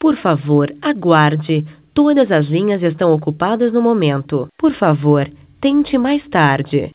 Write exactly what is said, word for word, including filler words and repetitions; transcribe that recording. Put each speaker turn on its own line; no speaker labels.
Por favor, aguarde. Todas as linhas estão ocupadas no momento. Por favor, tente mais tarde.